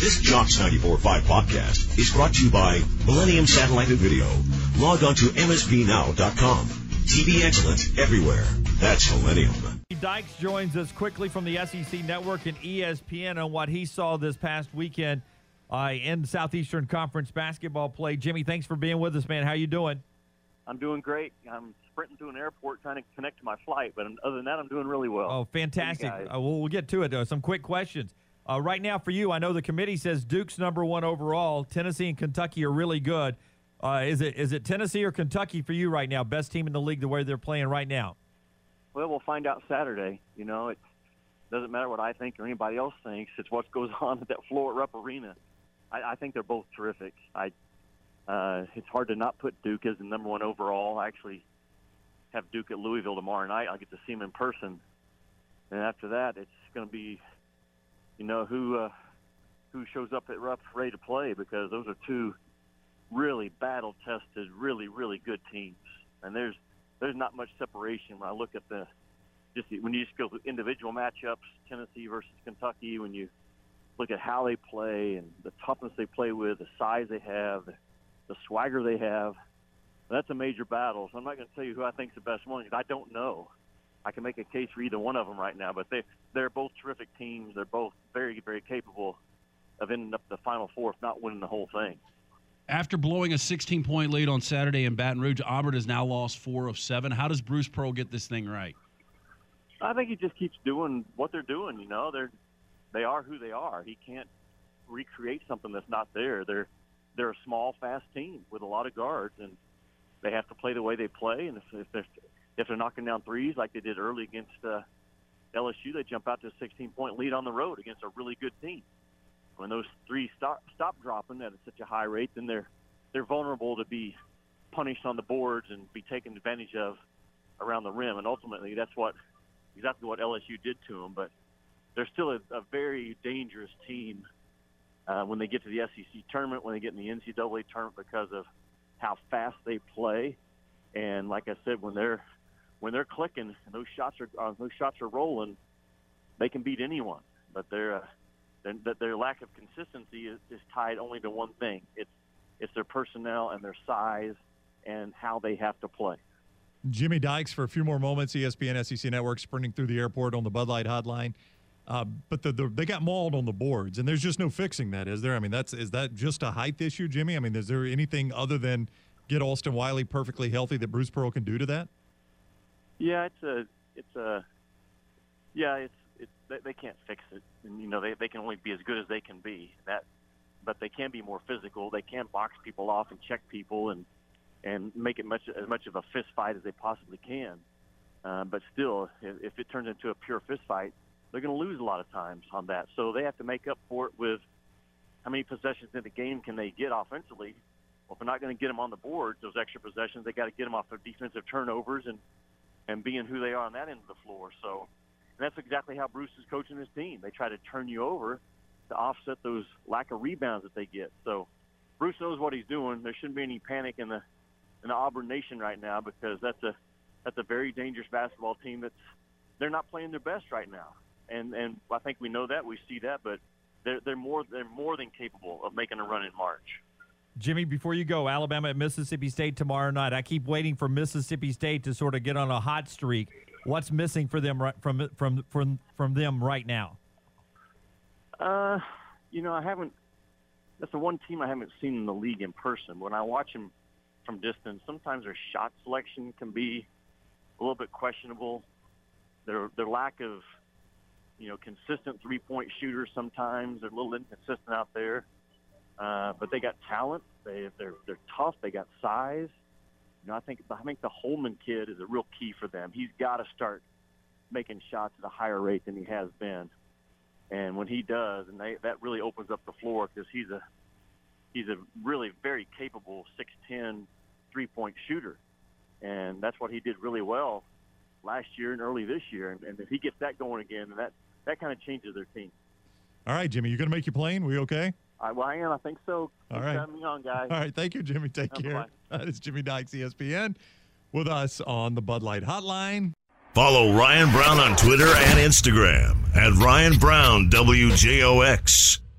This Jocks 94.5 podcast is brought to you by Millennium Satellite and Video. Log on to msvnow.com. TV excellence everywhere. That's Millennium. Dykes joins us quickly from the SEC Network and ESPN on what he saw this past weekend in Southeastern Conference basketball play. Jimmy, thanks for being with us, man. How you doing? I'm doing great. I'm sprinting through an airport trying to connect to my flight, but other than that, I'm doing really well. Oh, fantastic. We'll get to it. Some quick questions. Right now for you, I know the committee says Duke's number one overall. Tennessee and Kentucky are really good. Is it Tennessee or Kentucky for you right now? Best team in the league the way they're playing right now? Well, we'll find out Saturday. You know, it doesn't matter what I think or anybody else thinks. It's what goes on at that floor at Rupp Arena. I think they're both terrific. It's hard to not put Duke as the number one overall. I actually have Duke at Louisville tomorrow night. I'll get to see them in person. And after that, it's going to be, you know, who shows up at Rupp ready to play, because those are two really battle-tested, really, really good teams. And there's not much separation when I look at when you just go through individual matchups, Tennessee versus Kentucky, when you look at how they play and the toughness they play with, the size they have, the swagger they have. That's a major battle. So I'm not going to tell you who I think is the best one, because I don't know. I can make a case for either one of them right now, but they're both terrific teams. They're both very, very capable of ending up the Final Four, if not winning the whole thing. After blowing a 16-point lead on Saturday in Baton Rouge, Auburn has now lost 4 of 7. How does Bruce Pearl get this thing right? I think he just keeps doing what they're doing. You know, they are who they are. He can't recreate something that's not there. They're a small, fast team with a lot of guards, and they have to play the way they play. And if they're knocking down threes like they did early against LSU, they jump out to a 16-point lead on the road against a really good team. When those threes stop dropping at such a high rate, then they're vulnerable to be punished on the boards and be taken advantage of around the rim. And ultimately, that's exactly what LSU did to them. But they're still a very dangerous team when they get to the SEC tournament, when they get in the NCAA tournament, because of how fast they play. And like I said, when they're clicking and those shots are rolling, they can beat anyone. But their lack of consistency is tied only to one thing. It's their personnel and their size and how they have to play. Jimmy Dykes for a few more moments, ESPN SEC Network, sprinting through the airport on the Bud Light hotline. But they got mauled on the boards, and there's just no fixing that, is there? I mean, is that just a height issue, Jimmy? I mean, is there anything other than get Austin Wiley perfectly healthy that Bruce Pearl can do to that? Yeah, they can't fix it. And, you know, they can only be as good as they can be. But they can be more physical. They can box people off and check people and make it as much of a fist fight as they possibly can. But still, if it turns into a pure fist fight, they're going to lose a lot of times on that. So they have to make up for it with how many possessions in the game can they get offensively. Well, if they're not going to get them on the board, those extra possessions, they got to get them off their defensive turnovers and being who they are on that end of the floor. So that's exactly how Bruce is coaching his team. They try to turn you over to offset those lack of rebounds that they get. So Bruce knows what he's doing. There shouldn't be any panic in the Auburn Nation right now, because that's a very dangerous basketball team they're not playing their best right now. And I think we know that, we see that, but they're more than capable of making a run in March. Jimmy, before you go, Alabama at Mississippi State tomorrow night. I keep waiting for Mississippi State to sort of get on a hot streak. What's missing for them from them right now? You know, that's the one team I haven't seen in the league in person. When I watch them from distance, sometimes their shot selection can be a little bit questionable. Their lack of, you know, consistent three-point shooters sometimes. They're a little inconsistent out there. But they got talent. They're tough. They got size. You know, I think the Holman kid is a real key for them. He's got to start making shots at a higher rate than he has been. And when he does, and that really opens up the floor, because he's a really very capable 6'10" three-point shooter. And that's what he did really well last year and early this year. And if he gets that going again, that kind of changes their team. All right, Jimmy, you going to make your plane? We okay? Well, I am. I think so. All right. Having me on, guys. All right. Thank you, Jimmy. Take care. That is Jimmy Dykes, ESPN, with us on the Bud Light Hotline. Follow Ryan Brown on Twitter and Instagram at Ryan Brown WJOX.